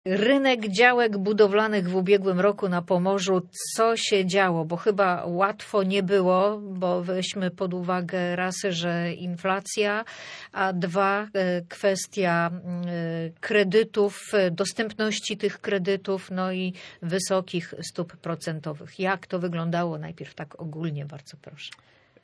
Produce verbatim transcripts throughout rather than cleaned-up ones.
Rynek działek budowlanych w ubiegłym roku na Pomorzu. Co się działo? Bo chyba łatwo nie było, bo weźmy pod uwagę raz, że inflacja, a dwa, kwestia kredytów, dostępności tych kredytów, no i wysokich stóp procentowych. Jak to wyglądało? Najpierw tak ogólnie, bardzo proszę.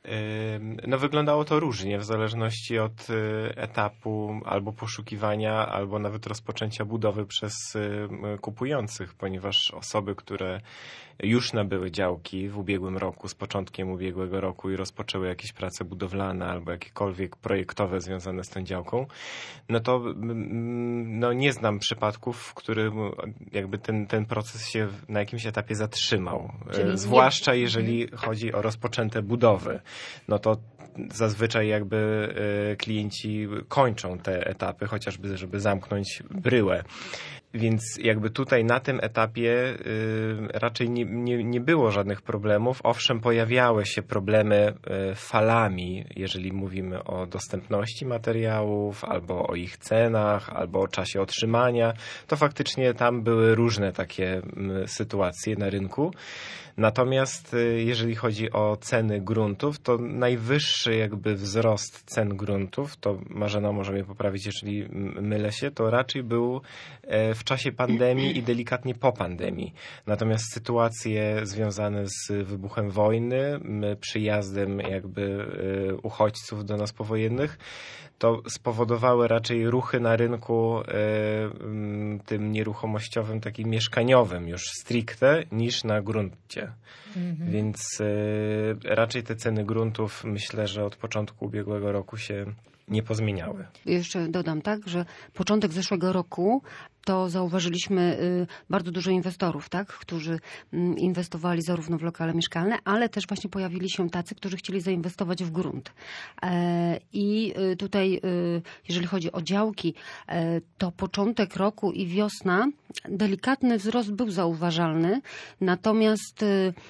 No wyglądało to różnie w zależności od etapu albo poszukiwania, albo nawet rozpoczęcia budowy przez kupujących, ponieważ osoby, które już nabyły działki w ubiegłym roku, z początkiem ubiegłego roku i rozpoczęły jakieś prace budowlane albo jakiekolwiek projektowe związane z tą działką, no to no nie znam przypadków, w którym jakby ten, ten proces się na jakimś etapie zatrzymał. Czyli zwłaszcza nie... jeżeli chodzi o rozpoczęte budowy. No to zazwyczaj jakby klienci kończą te etapy, chociażby żeby zamknąć bryłę. Więc jakby tutaj na tym etapie y, raczej nie, nie, nie było żadnych problemów. Owszem, pojawiały się problemy y, falami, jeżeli mówimy o dostępności materiałów, albo o ich cenach, albo o czasie otrzymania. To faktycznie tam były różne takie y, sytuacje na rynku. Natomiast jeżeli chodzi o ceny gruntów, to najwyższy jakby wzrost cen gruntów, to Marzena może mnie poprawić, jeżeli mylę się, to raczej był w czasie pandemii i delikatnie po pandemii. Natomiast sytuacje związane z wybuchem wojny, przyjazdem jakby uchodźców do nas powojennych, to spowodowały raczej ruchy na rynku y, y, tym nieruchomościowym, takim mieszkaniowym już stricte, niż na gruncie. Mhm. Więc y, raczej te ceny gruntów, myślę, że od początku ubiegłego roku się nie pozmieniały. Jeszcze dodam, tak, że początek zeszłego roku to zauważyliśmy bardzo dużo inwestorów, tak, którzy inwestowali zarówno w lokale mieszkalne, ale też właśnie pojawili się tacy, którzy chcieli zainwestować w grunt. I tutaj, jeżeli chodzi o działki, to początek roku i wiosna, delikatny wzrost był zauważalny, natomiast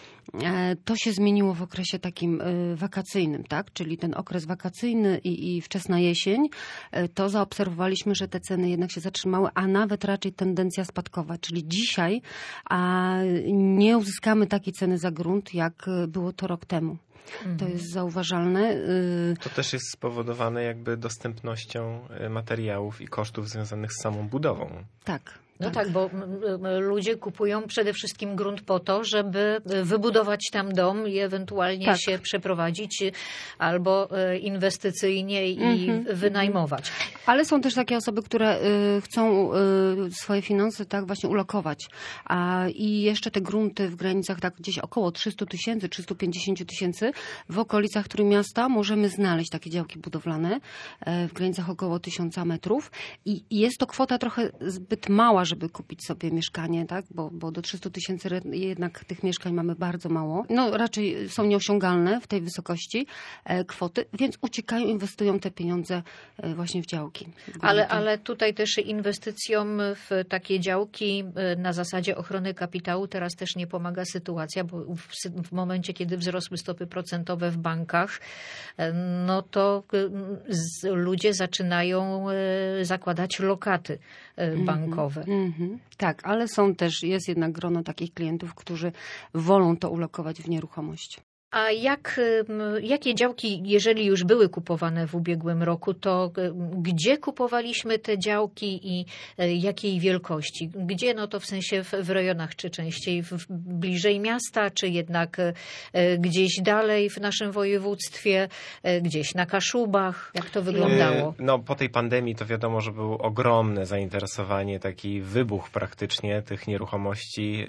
to się zmieniło w okresie takim wakacyjnym, tak? Czyli ten okres wakacyjny i, i wczesna jesień, to zaobserwowaliśmy, że te ceny jednak się zatrzymały, a nawet raczej tendencja spadkowa. Czyli dzisiaj a nie uzyskamy takiej ceny za grunt, jak było to rok temu. Mhm. To jest zauważalne. To też jest spowodowane jakby dostępnością materiałów i kosztów związanych z samą budową. Tak. No tak, bo ludzie kupują przede wszystkim grunt po to, żeby wybudować tam dom i ewentualnie tak. się przeprowadzić albo inwestycyjnie i mm-hmm. wynajmować. Ale są też takie osoby, które chcą swoje finanse tak właśnie ulokować. A i jeszcze te grunty w granicach tak gdzieś około trzysta tysięcy, trzysta pięćdziesiąt tysięcy w okolicach Trójmiasta możemy znaleźć takie działki budowlane w granicach około tysiąca metrów i jest to kwota trochę zbyt mała, żeby kupić sobie mieszkanie, tak? Bo, bo do trzystu tysięcy jednak tych mieszkań mamy bardzo mało. No raczej są nieosiągalne w tej wysokości e, kwoty, więc uciekają, inwestują te pieniądze e, właśnie w działki. W ale, ale tutaj też inwestycjom w takie działki e, na zasadzie ochrony kapitału teraz też nie pomaga sytuacja, bo w, w momencie, kiedy wzrosły stopy procentowe w bankach, e, no to e, z, ludzie zaczynają e, zakładać lokaty e, bankowe. Mm-hmm. Mhm. Tak, ale są też, jest jednak grono takich klientów, którzy wolą to ulokować w nieruchomość. A jak, jakie działki, jeżeli już były kupowane w ubiegłym roku, to gdzie kupowaliśmy te działki i jakiej wielkości? Gdzie, no to w sensie w, w rejonach, czy częściej w, bliżej miasta, czy jednak gdzieś dalej w naszym województwie, gdzieś na Kaszubach? Jak to wyglądało? No po tej pandemii to wiadomo, że było ogromne zainteresowanie, taki wybuch praktycznie tych nieruchomości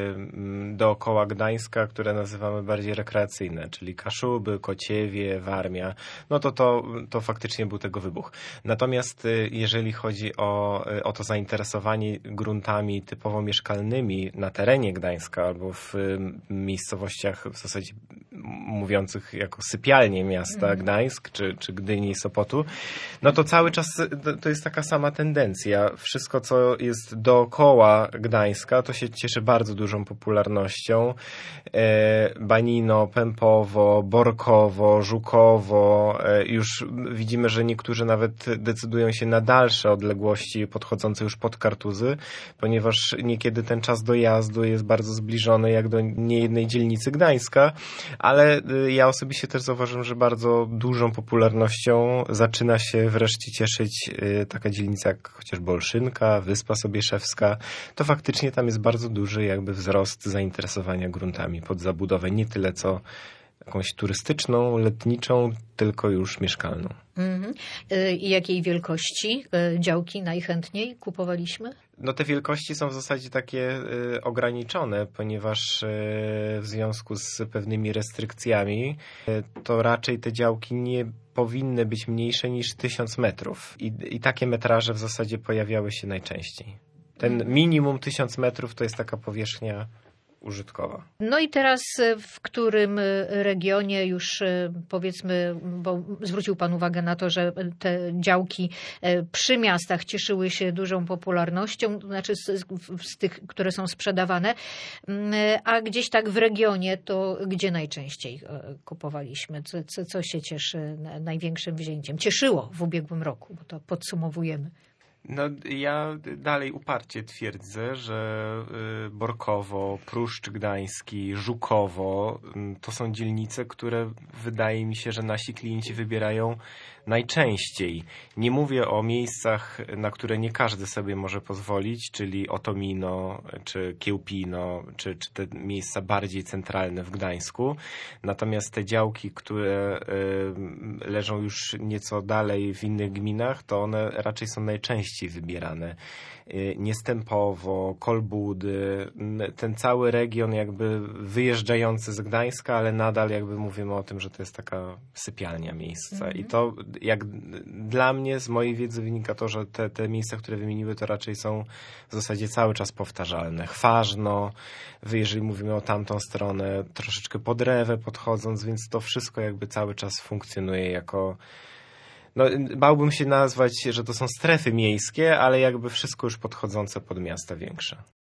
dookoła Gdańska, które nazywamy bardziej rekreacyjnymi. Czyli Kaszuby, Kociewie, Warmia, no to, to to faktycznie był tego wybuch. Natomiast jeżeli chodzi o, o to zainteresowanie gruntami typowo mieszkalnymi na terenie Gdańska albo w miejscowościach w zasadzie mówiących jako sypialnie miasta mm. Gdańsk, czy, czy Gdyni i Sopotu, no to cały czas to jest taka sama tendencja. Wszystko, co jest dookoła Gdańska, to się cieszy bardzo dużą popularnością. E, Banino, Pępowo, Borkowo, Żukowo. E, już widzimy, że niektórzy nawet decydują się na dalsze odległości podchodzące już pod Kartuzy, ponieważ niekiedy ten czas dojazdu jest bardzo zbliżony jak do niejednej dzielnicy Gdańska, ale ja osobiście też zauważyłem, że bardzo dużą popularnością zaczyna się wreszcie cieszyć taka dzielnica jak chociażby Olszynka, Wyspa Sobieszewska. To faktycznie tam jest bardzo duży jakby wzrost zainteresowania gruntami pod zabudowę, nie tyle co jakąś turystyczną, letniczą, tylko już mieszkalną. Mhm. I jakiej wielkości działki najchętniej kupowaliśmy? No te wielkości są w zasadzie takie y, ograniczone, ponieważ y, w związku z pewnymi restrykcjami y, to raczej te działki nie powinny być mniejsze niż tysiąc metrów. I, i takie metraże w zasadzie pojawiały się najczęściej. Ten minimum tysiąc metrów to jest taka powierzchnia użytkowa. No i teraz w którym regionie już powiedzmy, bo zwrócił Pan uwagę na to, że te działki przy miastach cieszyły się dużą popularnością, znaczy z, z tych, które są sprzedawane, a gdzieś tak w regionie to gdzie najczęściej kupowaliśmy? Co, co, co się cieszy największym wzięciem? Cieszyło w ubiegłym roku, bo to podsumowujemy. No, ja dalej uparcie twierdzę, że Borkowo, Pruszcz Gdański, Żukowo to są dzielnice, które wydaje mi się, że nasi klienci wybierają najczęściej. Nie mówię o miejscach, na które nie każdy sobie może pozwolić, czyli Otomino, czy Kiełpino, czy, czy te miejsca bardziej centralne w Gdańsku. Natomiast te działki, które y, leżą już nieco dalej w innych gminach, to one raczej są najczęściej wybierane. Y, Niestępowo, Kolbudy, ten cały region jakby wyjeżdżający z Gdańska, ale nadal jakby mówimy o tym, że to jest taka sypialnia miejsca. Mm-hmm. I to jak dla mnie, z mojej wiedzy wynika to, że te, te miejsca, które wymieniły, to raczej są w zasadzie cały czas powtarzalne. Chwarzno, jeżeli mówimy o tamtą stronę, troszeczkę pod Rewę podchodząc, więc to wszystko jakby cały czas funkcjonuje jako, no bałbym się nazwać, że to są strefy miejskie, ale jakby wszystko już podchodzące pod miasta większe.